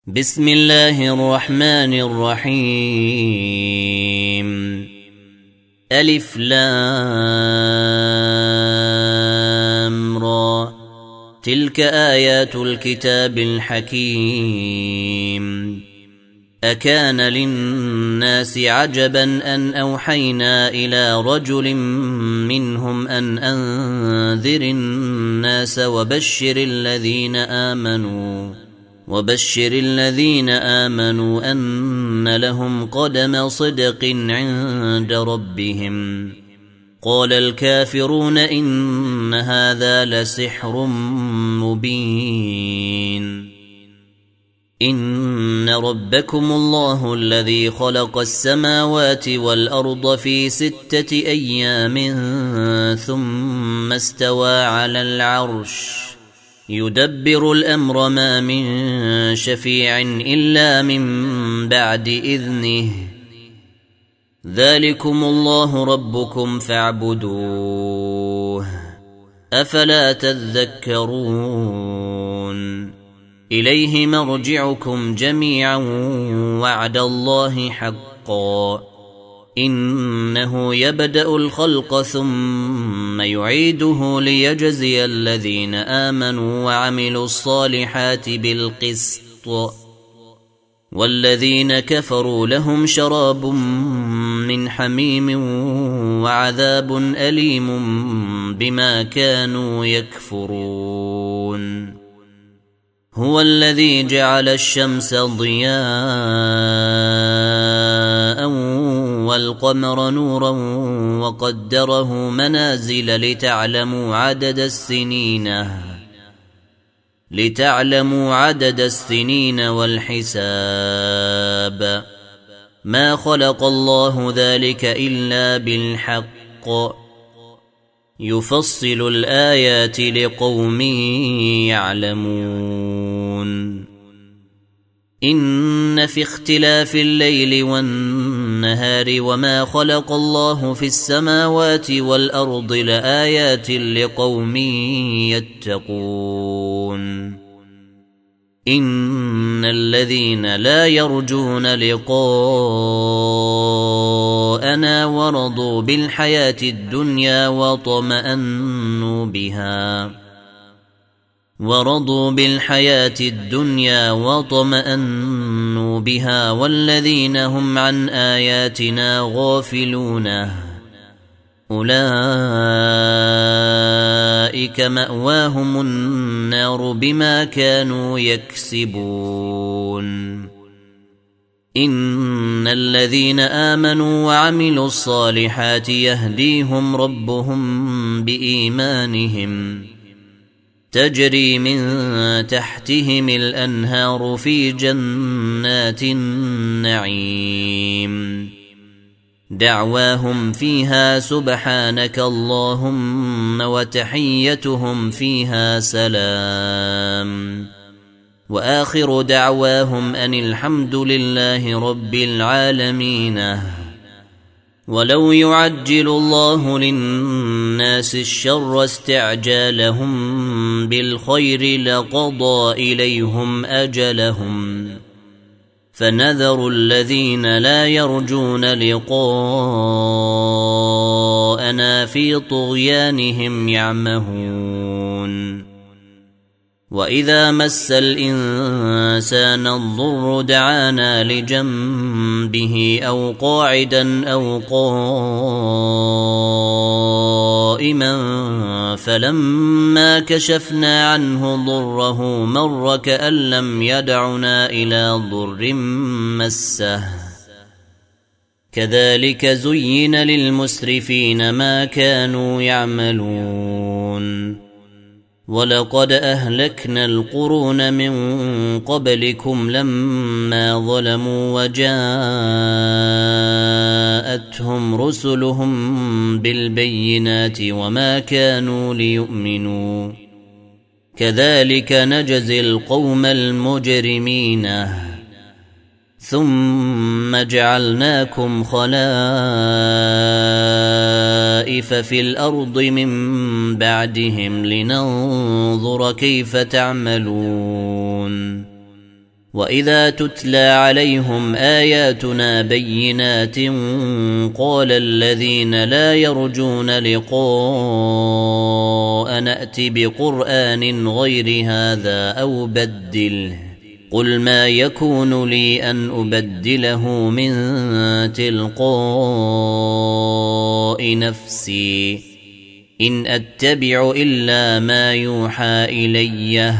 بسم الله الرحمن الرحيم ألف لام را تلك آيات الكتاب الحكيم أكان للناس عجبا أن أوحينا إلى رجل منهم أن أنذر الناس وبشر الذين آمنوا أن لهم قدم صدق عند ربهم. قال الكافرون إن هذا لسحر مبين. إن ربكم الله الذي خلق السماوات والأرض في 6 أيام ثم استوى على العرش يدبر الأمر ما من شفيع إلا من بعد إذنه ذلكم الله ربكم فاعبدوه أفلا تذكرون. إليه مرجعكم جميعا وعد الله حقا إنه يبدأ الخلق ثم يعيده ليجزي الذين آمنوا وعملوا الصالحات بالقسط والذين كفروا لهم شراب من حميم وعذاب أليم بما كانوا يكفرون. هو الذي جعل الشمس ضياء والقمر نورا وقدره منازل لتعلموا عدد السنين والحساب. ما خلق الله ذلك إلا بالحق يفصل الآيات لقوم يعلمون. إن في اختلاف الليل والنهار وما خلق الله في السماوات والأرض لآيات لقوم يتقون. إن الذين لا يرجون لقاءنا ورضوا بالحياة الدنيا وطمأنوا بها والذين هم عن آياتنا غافلون أولئك مأواهم النار بما كانوا يكسبون. إن الذين آمنوا وعملوا الصالحات يهديهم ربهم بإيمانهم تجري من تحتهم الأنهار في جنات النعيم دعواهم فيها سبحانك اللهم وتحيتهم فيها سلام وآخر دعواهم أن الحمد لله رب العالمين. ولو يعجل الله للناس الشر استعجالهم بالخير لقضى إليهم أجلهم فنذر الذين لا يرجون لقاءنا في طغيانهم يعمهون. وإذا مس الإنسان الضر دعانا لجنبه أو قاعدا أو قائما فلما كشفنا عنه ضره مر كأن لم يدعنا إلى ضر مسه كذلك زين للمسرفين ما كانوا يعملون. ولقد أهلكنا القرون من قبلكم لما ظلموا وجاءتهم رسلهم بالبينات وما كانوا ليؤمنوا كذلك نجزي القوم المجرمين. ثم جعلناكم خلائف في الأرض من بعدهم لننظر كيف تعملون وإذا تتلى عليهم آياتنا بينات قال الذين لا يرجون لقاء نأت بقرآن غير هذا أو بدله قل ما يكون لي أن أبدله من تلقاء نفسي إن أتبع إلا ما يوحى إليه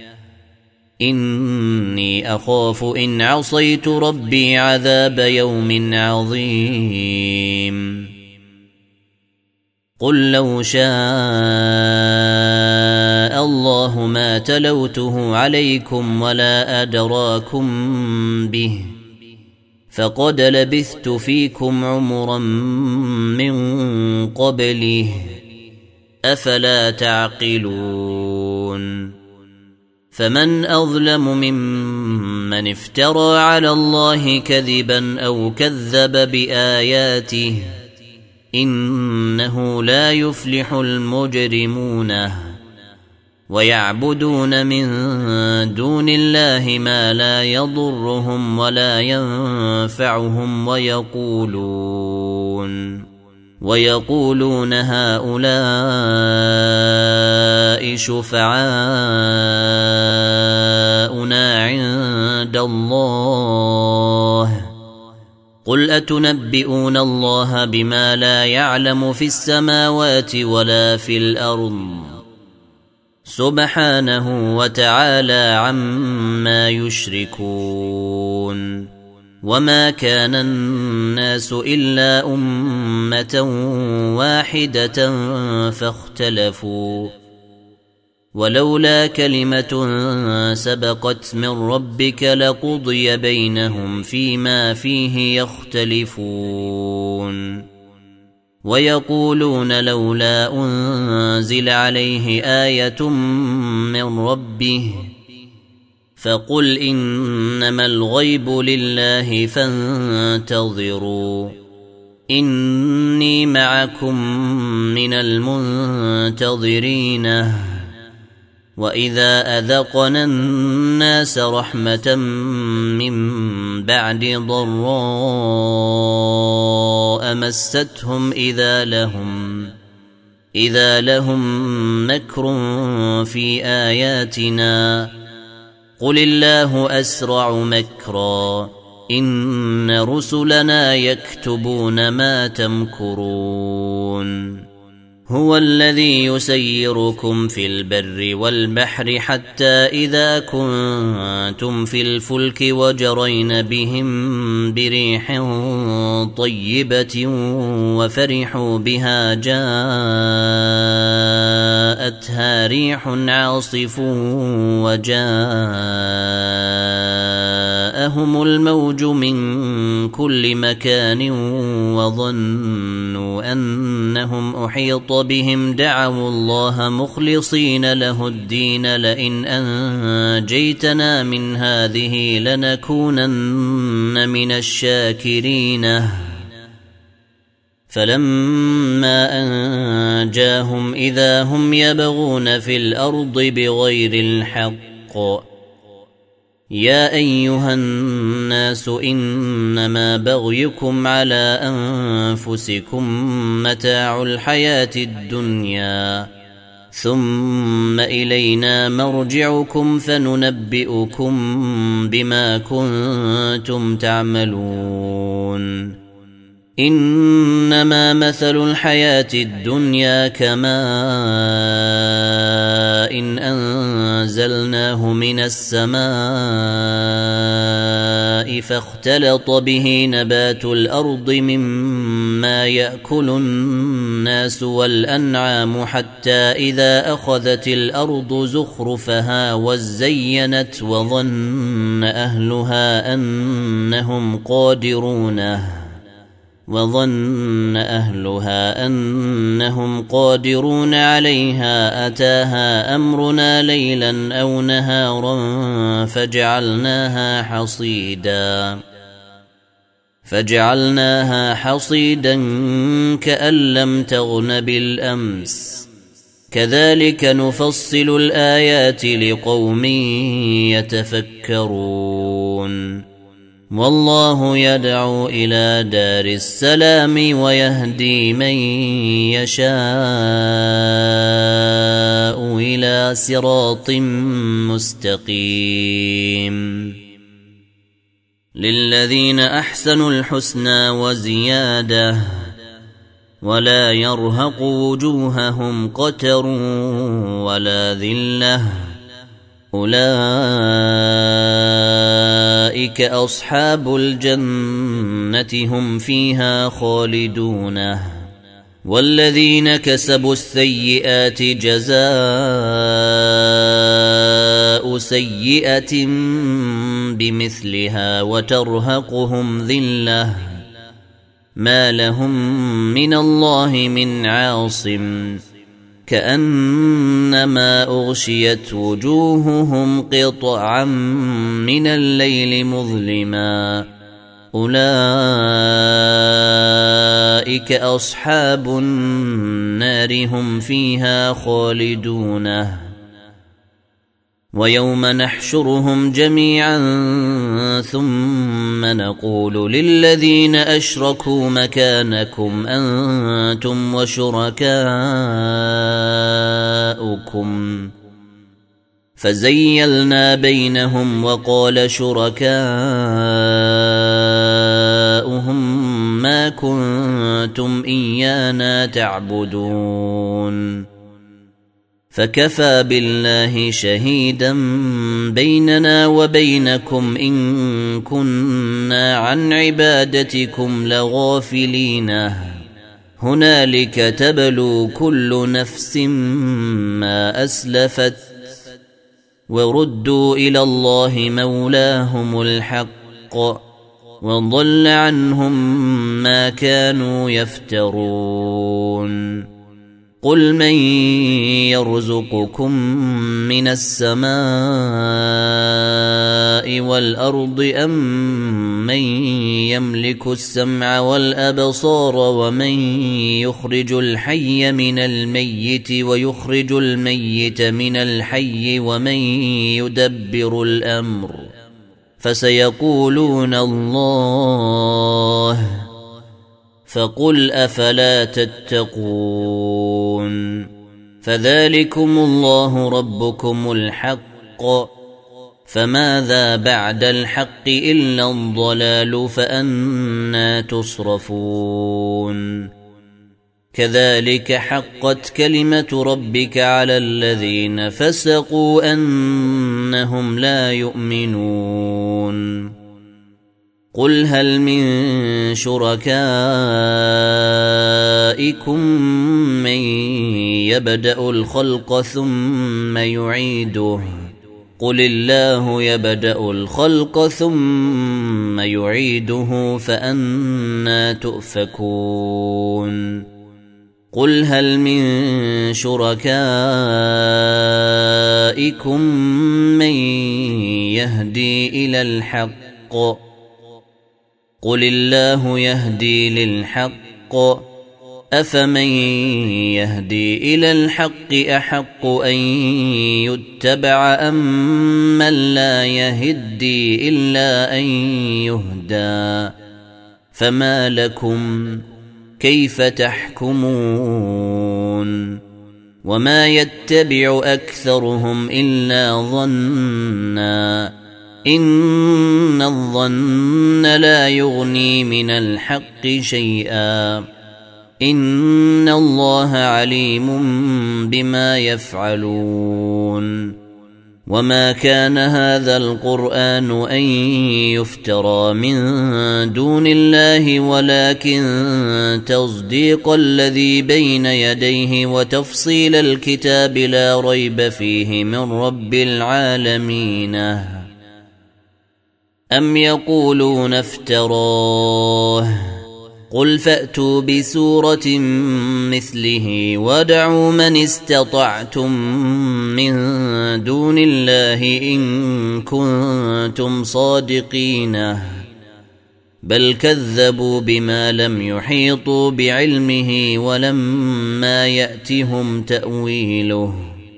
إني أخاف إن عصيت ربي عذاب يوم عظيم قل لو شاء الله ما تلوته عليكم ولا أدراكم به فقد لبثت فيكم عمرا من قبله أفلا تعقلون فمن أظلم ممن افترى على الله كذبا أو كذب بآياته إنه لا يفلح المجرمون ويعبدون من دون الله ما لا يضرهم ولا ينفعهم ويقولون هؤلاء شفعاؤنا عند الله قل أتنبئون الله بما لا يعلم في السماوات ولا في الأرض سبحانه وتعالى عما يشركون وما كان الناس إلا أمة واحدة فاختلفوا ولولا كلمة سبقت من ربك لقضي بينهم فيما فيه يختلفون ويقولون لولا أنزل عليه آية من ربه فقل إنما الغيب لله فانتظروا إني معكم من المنتظرين وإذا أذقنا الناس رحمة من بعد ضراء مستهم إذا لهم مكر في آياتنا قل الله أسرع مكرا إن رسلنا يكتبون ما تمكرون هو الذي يسيركم في البر والبحر حتى إذا كنتم في الفلك وجرين بهم بريح طيبة وفرحوا بها جاءتها ريح عاصف وجاءهم الموج من كل مكان وظنوا أنهم أحيط بهم دعوا الله مخلصين له الدين لئن أنجيتنا من هذه لنكونن من الشاكرين فلما أنجاهم إذا هم يبغون في الأرض بغير الحق يا أيها الناس إنما بغيكم على أنفسكم متاع الحياة الدنيا ثم إلينا مرجعكم فننبئكم بما كنتم تعملون إنما مثل الحياة الدنيا كماء إن أنزلناه من السماء فاختلط به نبات الأرض مما يأكل الناس والأنعام حتى إذا أخذت الأرض زخرفها وزينت وظن أهلها أنهم قادرون عليها أتاها أمرنا ليلا أو نهارا فجعلناها حصيدا كأن لم تغن بالأمس كذلك نفصل الآيات لقوم يتفكرون والله يدعو إلى دار السلام ويهدي من يشاء إلى صراط مستقيم للذين أحسنوا الحسنى وزيادة ولا يرهق وجوههم قتر ولا ذلة أولئك أصحاب الجنة هم فيها خالدون والذين كسبوا السيئات جزاء سيئة بمثلها وترهقهم ذلة ما لهم من الله من عاصم كأنما أغشيت وجوههم قطعا من الليل مظلما أولئك أصحاب النار هم فيها خالدون ويوم نحشرهم جميعا ثم نقول للذين أشركوا مكانكم أنتم وشركاؤكم فزيلنا بينهم وقال شركاؤهم ما كنتم إيانا تعبدون فكفى بالله شهيدا بيننا وبينكم إن كنا عن عبادتكم لغافلين هنالك تبلو كل نفس ما أسلفت وردوا إلى الله مولاهم الحق وضل عنهم ما كانوا يفترون قل من يرزقكم من السماء والأرض أم من يملك السمع والأبصار ومن يخرج الحي من الميت ويخرج الميت من الحي ومن يدبر الأمر فسيقولون الله فقل أفلا تتقون فذلكم الله ربكم الحق فماذا بعد الحق إلا الضلال فأنى تصرفون كذلك حقت كلمة ربك على الذين فسقوا أنهم لا يؤمنون قل هل من شركائكم من يبدأ الخلق ثم يعيده قل الله يبدأ الخلق ثم يعيده فأنى تؤفكون قل هل من شركائكم من يهدي إلى الحق قل الله يهدي للحق أفمن يهدي إلى الحق أحق أن يتبع أم من لا يهدي إلا أن يهدى فما لكم كيف تحكمون وما يتبع أكثرهم إلا ظنّا إن الظن لا يغني من الحق شيئا إن الله عليم بما يفعلون وما كان هذا القرآن أن يفترى من دون الله ولكن تصديق الذي بين يديه وتفصيل الكتاب لا ريب فيه من رب العالمين أم يقولون افتراه قل فأتوا بسورة مثله وادعوا من استطعتم من دون الله إن كنتم صادقين بل كذبوا بما لم يحيطوا بعلمه ولما يأتهم تأويله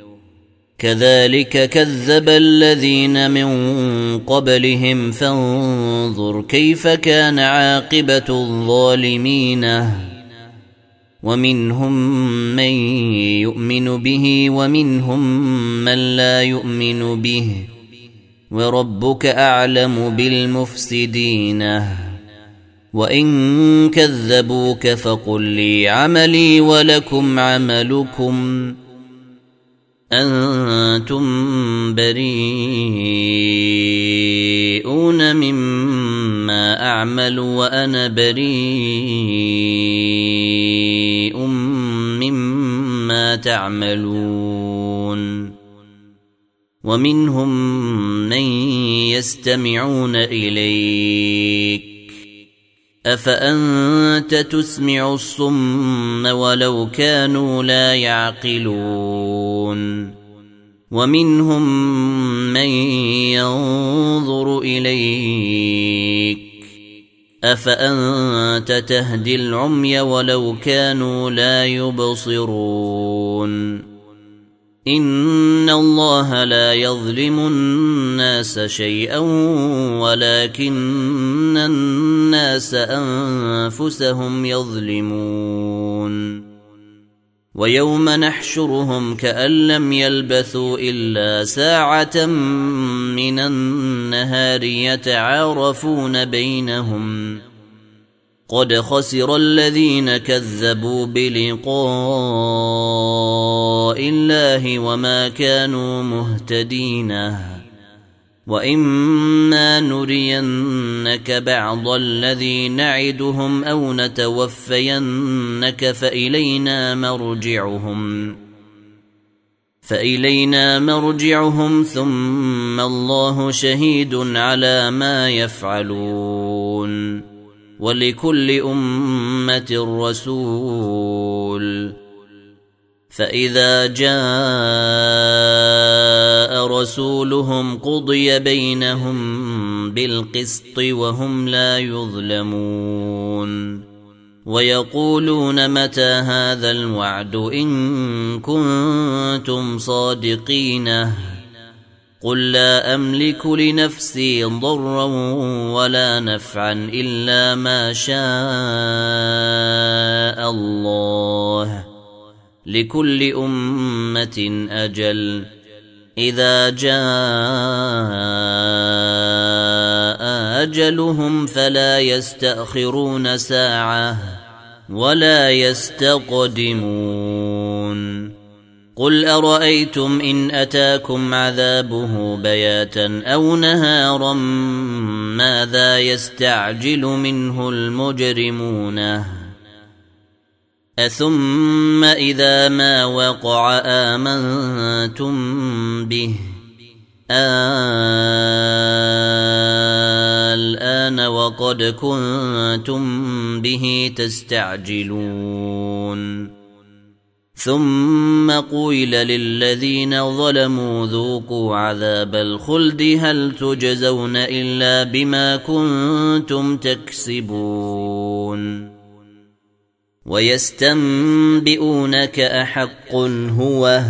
كذلك كذب الذين من قبلهم فانظر كيف كان عاقبة الظالمين ومنهم من يؤمن به ومنهم من لا يؤمن به وربك أعلم بالمفسدين وإن كذبوك فقل لي عملي ولكم عملكم أنتم بريئون مما أعمل وأنا بريء مما تعملون ومنهم من يستمعون إليك أفأنت تسمع الصم ولو كانوا لا يعقلون ومنهم من ينظر إليك أفأنت تهدي العمي ولو كانوا لا يبصرون إن الله لا يظلم الناس شيئا ولكن الناس أنفسهم يظلمون ويوم نحشرهم كأن لم يلبثوا إلا ساعة من النهار يتعارفون بينهم قد خسر الذين كذبوا بلقاء الله وما كانوا مهتدين وإما نرينك بعض الذي نعدهم أو نتوفينك فإلينا مرجعهم ثم الله شهيد على ما يفعلون ولكل أمة رسول فإذا جاء رسولهم قضي بينهم بالقسط وهم لا يظلمون ويقولون متى هذا الوعد إن كنتم صادقين قل لا أملك لنفسي ضرا ولا نفعا إلا ما شاء الله لكل أمة أجل إذا جاء أجلهم فلا يستأخرون ساعة ولا يستقدمون قل أرأيتم إن أتاكم عذابه بياتا أو نهارا ماذا يستعجل منه المجرمون أثم إذا ما وقع آمنتم به الآن وقد كنتم به تستعجلون ثم قيل للذين ظلموا ذوقوا عذاب الخلد هل تجزون إلا بما كنتم تكسبون ويستنبئونك أحق هو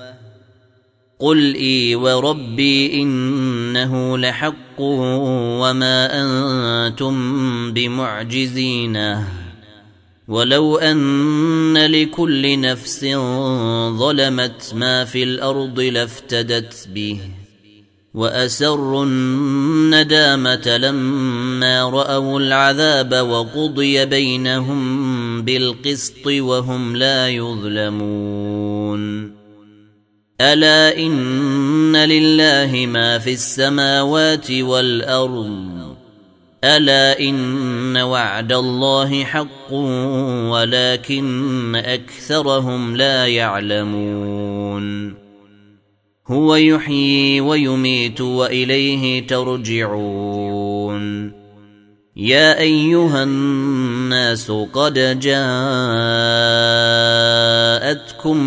قل إي وربي إنه لحق وما أنتم بمعجزين ولو أن لكل نفس ظلمت ما في الأرض لافتدت به وأسروا الندامة لما رأوا العذاب وقضي بينهم بالقسط وهم لا يظلمون ألا إن لله ما في السماوات والأرض ألا إن وعد الله حق ولكن أكثرهم لا يعلمون هو يحيي ويميت وإليه ترجعون يا أيها الناس قد جاءتكم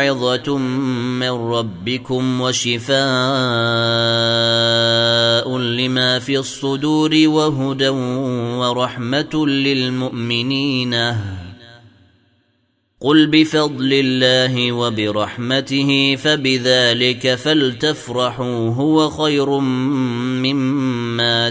موعظة من ربكم وشفاء لما في الصدور وهدى ورحمة للمؤمنين. قل بفضل الله وبرحمته فبذلك فلتفرحوا هو خير مما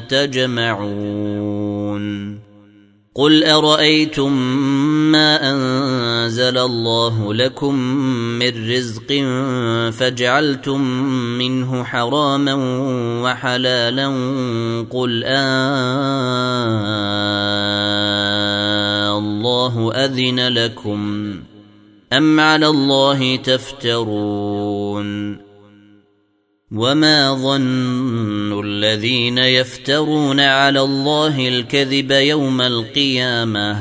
تجمعون. قل أرأيتم ما أنزل الله لكم من رزق فجعلتم منه حراما وحلالا قل الله أذن لكم أم على الله تفترون. وما ظن الذين يفترون على الله الكذب يوم القيامة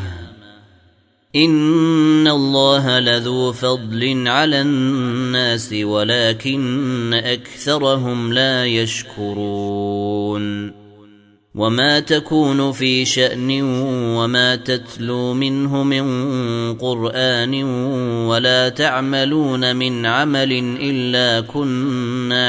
إن الله لذو فضل على الناس ولكن أكثرهم لا يشكرون. وما تكون في شأن وما تتلو منه من قرآن ولا تعملون من عمل إلا كنا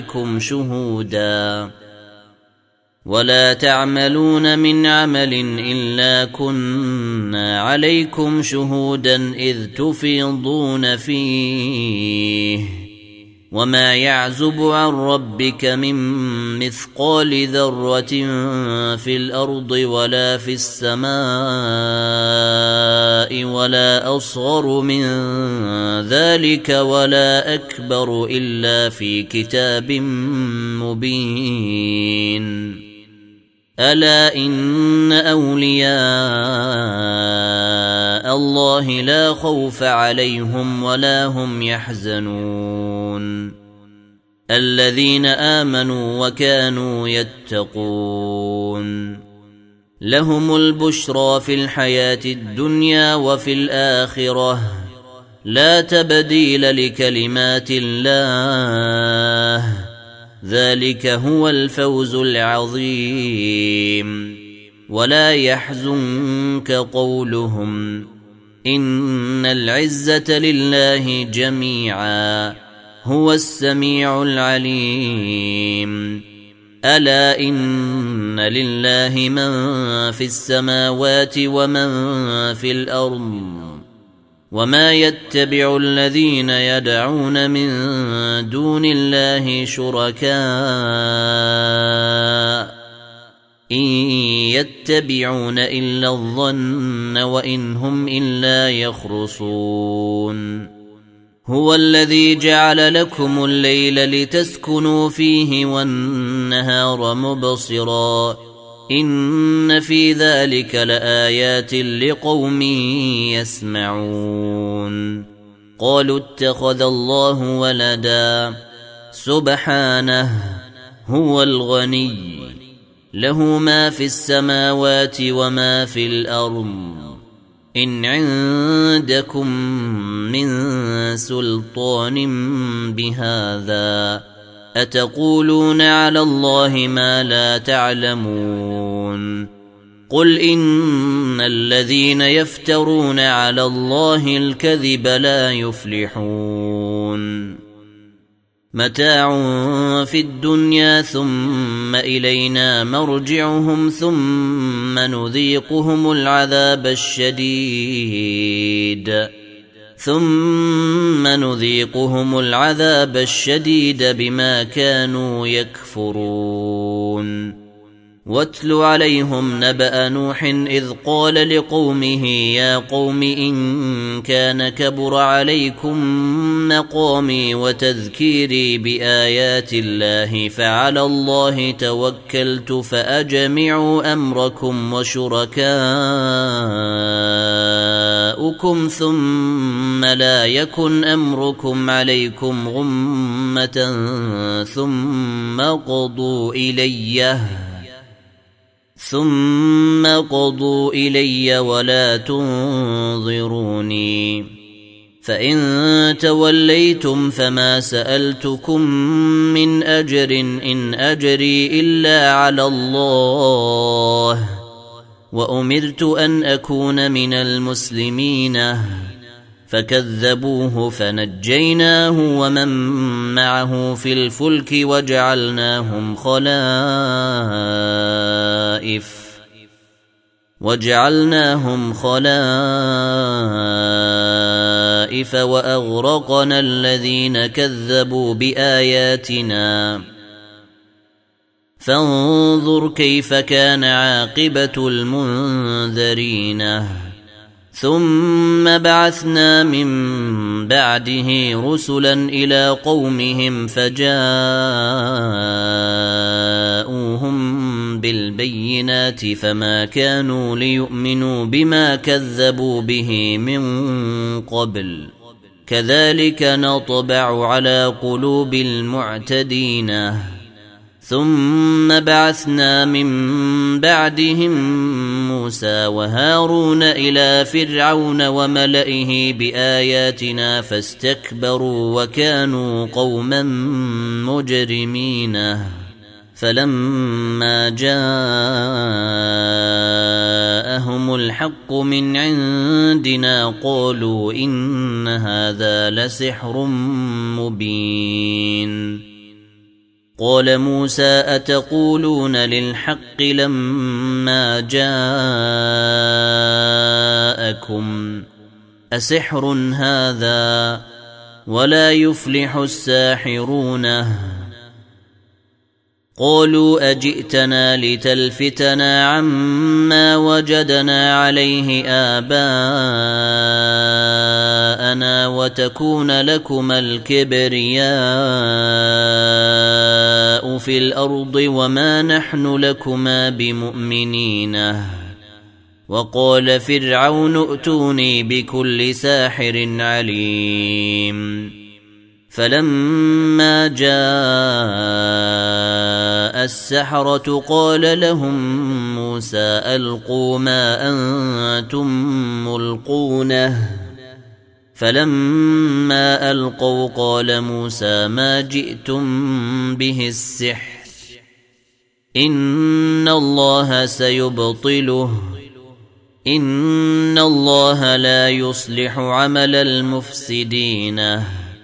عليكم شهودا إذ تفيضون فيه وما يعزب عن ربك من مثقال ذرة في الأرض ولا في السماء ولا أصغر من ذلك ولا أكبر إلا في كتاب مبين. ألا إن أولياء الله لا خوف عليهم ولا هم يحزنون الذين آمنوا وكانوا يتقون. لهم البشرى في الحياة الدنيا وفي الآخرة لا تبديل لكلمات الله ذلك هو الفوز العظيم. ولا يحزنك قولهم إن العزة لله جميعا هو السميع العليم. ألا إن لله من في السماوات ومن في الأرض وما يتبع الذين يدعون من دون الله شركاء إن يتبعون إلا الظن وإن هم إلا يخرصون. هو الذي جعل لكم الليل لتسكنوا فيه والنهار مبصرا إن في ذلك لآيات لقوم يسمعون. قالوا اتخذ الله ولدا سبحانه هو الغني له ما في السماوات وما في الأرض إن عندكم من سلطان بهذا أتقولون على الله ما لا تعلمون. قل إن الذين يفترون على الله الكذب لا يفلحون. متاع في الدنيا ثم إلينا مرجعهم ثم نذيقهم العذاب الشديد بما كانوا يكفرون. واتل عليهم نبأ نوح إذ قال لقومه يا قوم إن كان كبر عليكم مقامي وتذكيري بآيات الله فعلى الله توكلت فأجمعوا أمركم وشركاءكم ثم لا يكن أمركم عليكم غمة ثم قضوا إلي ولا تنظروني. فإن توليتم فما سألتكم من أجر إن أجري إلا على الله وأمرت أن أكون من المسلمين. فكذبوه فنجيناه ومن معه في الفلك وجعلناهم خلائف وأغرقنا الذين كذبوا بآياتنا فانظر كيف كان عاقبة المنذرين ثم بعثنا من بعده رسلا إلى قومهم فجاءوهم بالبينات فما كانوا ليؤمنوا بما كذبوا به من قبل كذلك نطبع على قلوب المعتدين ثم بعثنا من بعدهم موسى وهارون إلى فرعون وملئه بآياتنا فاستكبروا وكانوا قوما مجرمين فلما جاءهم الحق من عندنا قالوا إن هذا لسحر مبين قال موسى أتقولون للحق لما جاءكم أسحر هذا ولا يفلح الساحرون قالوا أجئتنا لتلفتنا عما وجدنا عليه آباءنا وتكون لكما الكبرياء في الأرض وما نحن لكما بمؤمنين وقال فرعون ائتوني بكل ساحر عليم فلما جاء السحرة قال لهم موسى ألقوا ما أنتم ملقونه فلما ألقوا قال موسى ما جئتم به السحر إن الله سيبطله إن الله لا يصلح عمل المفسدين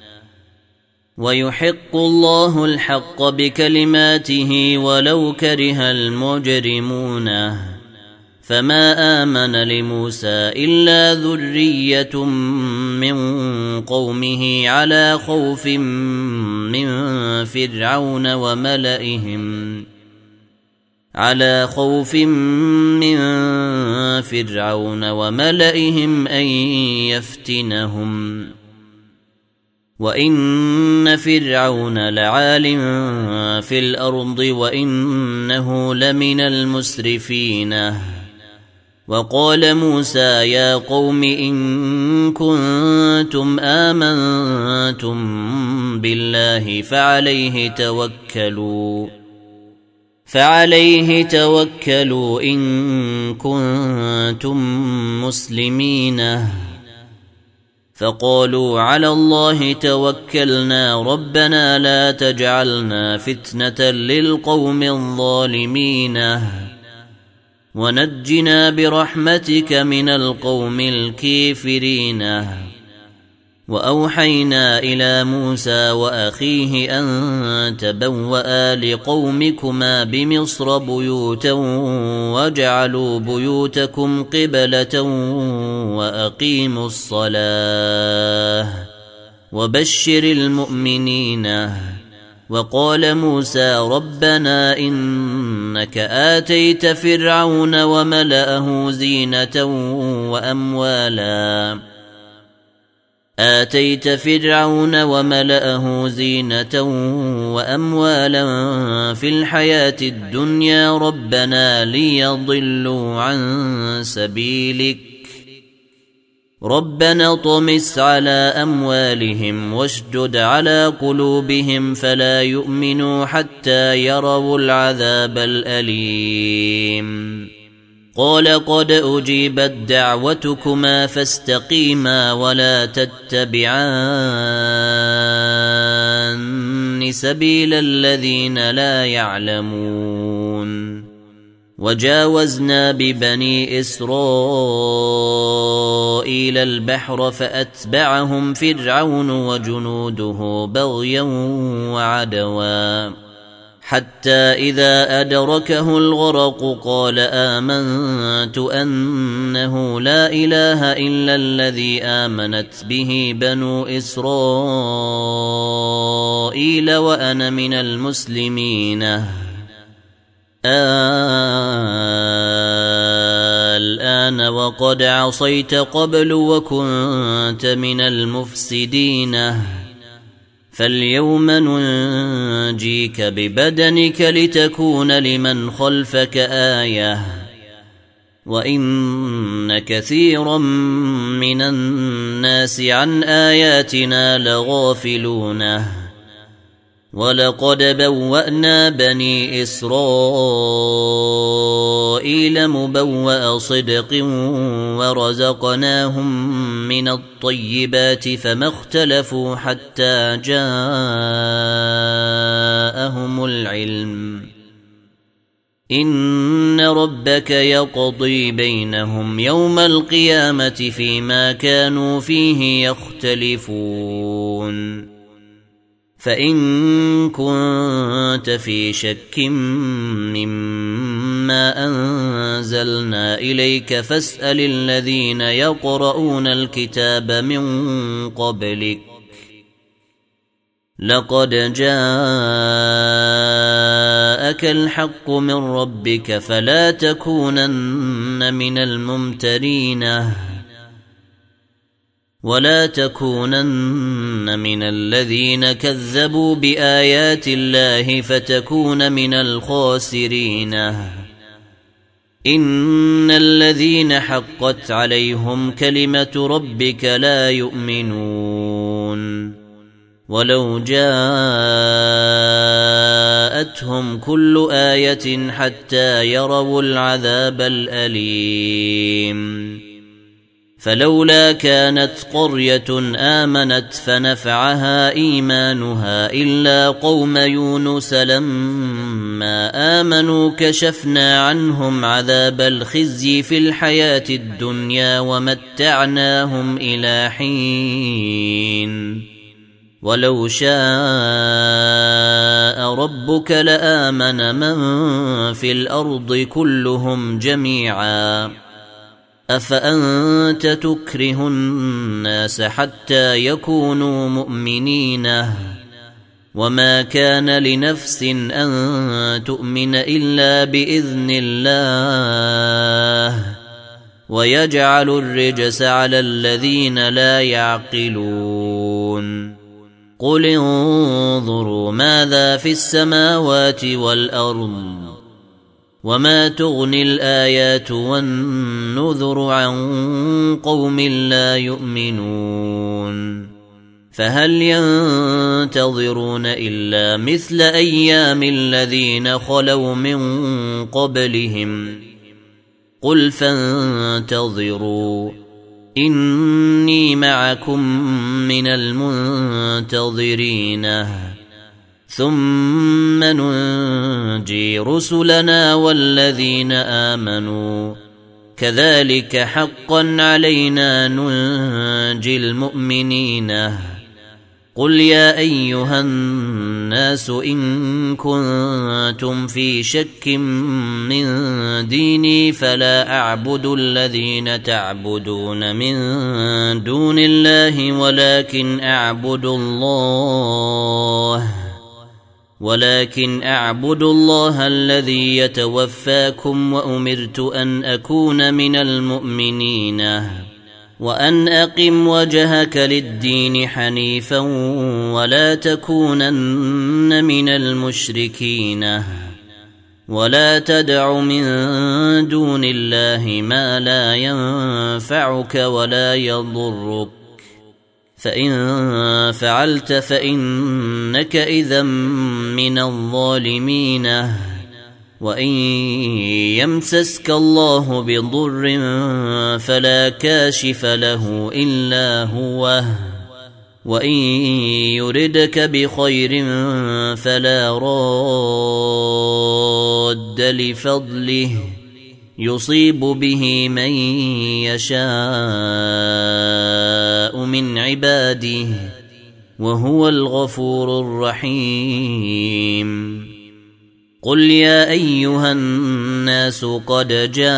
ويحق الله الحق بكلماته ولو كره المجرمون فما آمن لموسى إلا ذرية من قومه على خوف من فرعون وملئهم أن يفتنهم وإن فرعون لعال في الأرض وإنه لمن المسرفين وقال موسى يا قوم إن كنتم آمنتم بالله فعليه توكلوا إن كنتم مسلمين فقالوا على الله توكلنا ربنا لا تجعلنا فتنة للقوم الظالمين ونجنا برحمتك من القوم الكافرين وأوحينا إلى موسى وأخيه أن تبوأ لقومكما بمصر بيوتا واجعلوا بيوتكم قبلة وأقيموا الصلاة وبشر المؤمنين وقال موسى ربنا إنك آتيت فرعون وملأه زينة وأموالا في الحياة الدنيا ربنا ليضلوا عن سبيلك ربنا طمس على أموالهم واشدد على قلوبهم فلا يؤمنوا حتى يروا العذاب الأليم قال قد أجيبت دعوتكما فاستقيما ولا تتبعان سبيل الذين لا يعلمون وجاوزنا ببني إسرائيل البحر فأتبعهم فرعون وجنوده بغيا وعدوا حتى إذا أدركه الغرق قال آمنت أنه لا إله إلا الذي آمنت به بنو إسرائيل وأنا من المسلمين الآن وقد عصيت قبل وكنت من المفسدين فاليوم ننجيك ببدنك لتكون لمن خلفك آية وإن كثيرا من الناس عن آياتنا لغافلون ولقد بوأنا بني إسرائيل مبوأ صدق ورزقناهم من الطيبات فما اختلفوا حتى جاءهم العلم إن ربك يقضي بينهم يوم القيامة فيما كانوا فيه يختلفون فإن كنت في شك مما أنزلنا إليك فاسأل الذين يقرؤون الكتاب من قبلك لقد جاءك الحق من ربك فلا تكونن من الممترين ولا تكونن من الذين كذبوا بآيات الله فتكون من الخاسرين إن الذين حقت عليهم كلمة ربك لا يؤمنون ولو جاءتهم كل آية حتى يروا العذاب الأليم فلولا كانت قرية آمنت فنفعها إيمانها إلا قوم يونس لما آمنوا كشفنا عنهم عذاب الخزي في الحياة الدنيا ومتعناهم إلى حين ولو شاء ربك لآمن من في الأرض كلهم جميعا أفأنت تكره الناس حتى يكونوا مؤمنين وما كان لنفس أن تؤمن إلا بإذن الله ويجعل الرجس على الذين لا يعقلون قل انظروا ماذا في السماوات والأرض وما تغني الآيات والنذر عن قوم لا يؤمنون فهل ينتظرون إلا مثل أيام الذين خلوا من قبلهم قل فانتظروا إني معكم من المنتظرين ثم ننجي رسلنا والذين آمنوا كذلك حقا علينا ننجي المؤمنين قل يا أيها الناس إن كنتم في شك من ديني فلا أعبد الذين تعبدون من دون الله ولكن أعبد الله الذي يتوفاكم وأمرت أن أكون من المؤمنين وأن أقم وجهك للدين حنيفا ولا تكونن من المشركين ولا تدع من دون الله ما لا ينفعك ولا يضرك فإن فعلت فإنك إذا من الظالمين وإن يمسسك الله بضر فلا كاشف له إلا هو وإن يردك بخير فلا راد لفضله يصيب به من يشاء من عباده وهو الغفور الرحيم قل يا أيها الناس قد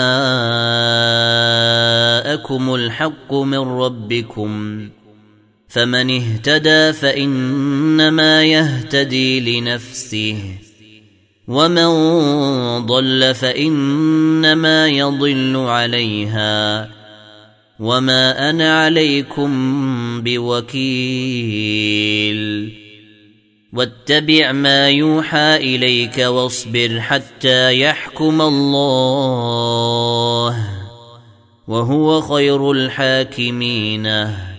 جاءكم الحق من ربكم فمن اهتدى فإنما يهتدي لنفسه ومن ضل فإنما يضل عليها وما أنا عليكم بوكيل واتبع ما يوحى إليك واصبر حتى يحكم الله وهو خير الحاكمين